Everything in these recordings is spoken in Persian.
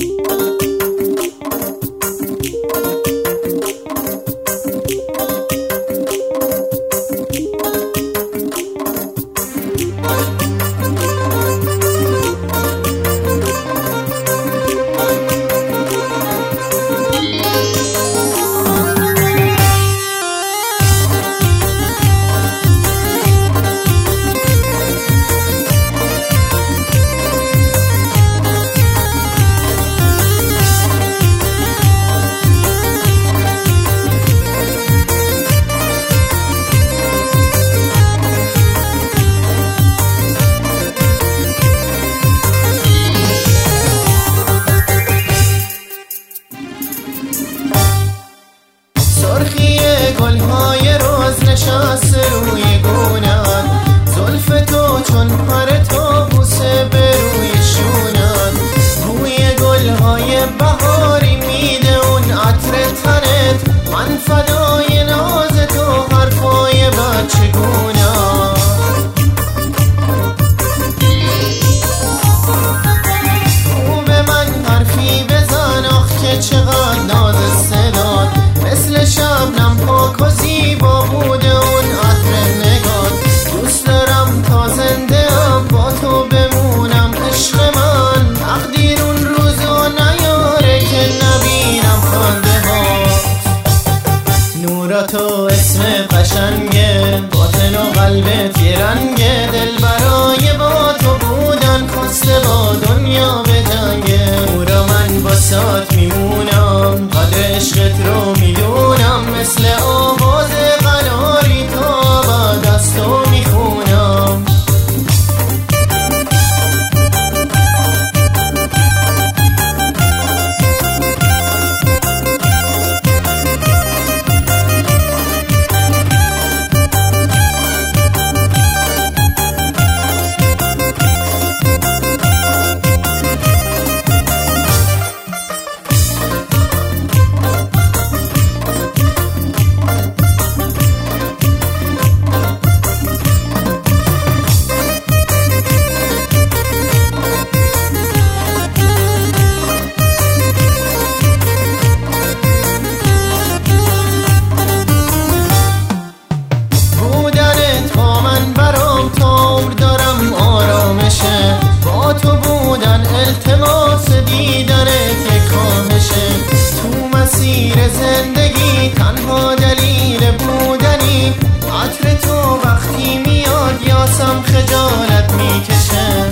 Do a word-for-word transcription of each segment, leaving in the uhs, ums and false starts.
سرخی گلهای روز نشست روی گونت، زلف تو چون پر تو بوسه به روی شونت، بوی گلهای بهاری میده اون عطر تنت، من فدای ناز تو حرفای بچگونت. او به من حرفی بزن آخ که چقدر ناز صدات، مثل شبنم پاک و زیبا بوده اون عطر نگات. دوست دارم تا زنده ام با تو بمونم عشق من، تقدیر اون روزو نیاره که نبینم خنده هات. نورا تو اسم قشنگه، باطن و قلبت یه رنگه، دل برای با تو بودن خواسته با دنیا بجنگه. نورا من باسات میمونم، قدر عشقت رو میدونم، مثل آواز قناری تا بعد از تو میخونم. با تو بودن التماس دیدنت یک خواهشه، تو مسیر زندگی تنها دلیل بودنی، عطر تو وقتی میاد یاسم خجالت میکشه.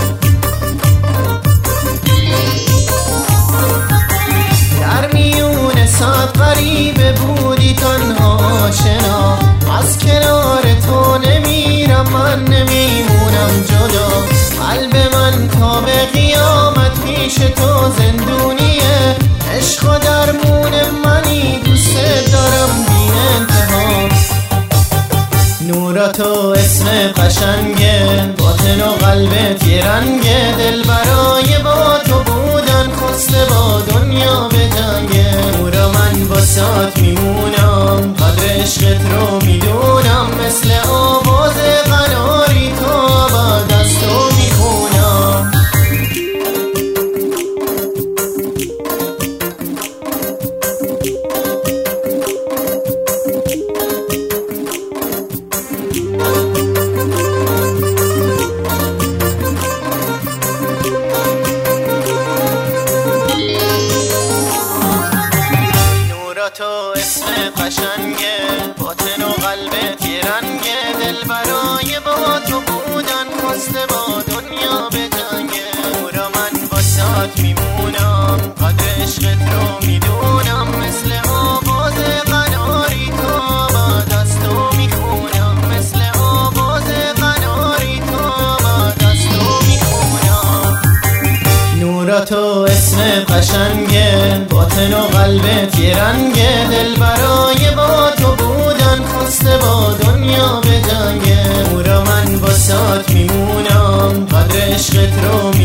در میون صد غریبه بودی تنها آشنا، از کنار تو نمیرم من نمیمونم جدا، قلب من تا به قیامت پیش تو زندونیه، عشق و درمون منی دوست دارم بی انتها. نورا تو اسم قشنگه، باطن و قلبت یه رنگه، دل برای با تو بودن خواسته با دنیا بجنگه. نورا من باسات میمونم، قدر عشقت رو میدونم، مثل آواز قناری تا بعد از تو میخونم. تو اسم قشنگه، باطن و قلبت یه رنگه، دل برای با تو بودن خواسته با دنیا بجنگه. نورا من باسات میمونم، قدر عشقت رو میدونم، مثل آواز قناری تا بعد از تو میخونم، مثل آواز قناری تا بعد از تو میخونم. نورا تو اسم قشنگه، باطن و قلبت یه رنگه، دل برای با تو بودن خواسته با دنیا بجنگه. نورا من باسات میمونم، قدر عشقت رو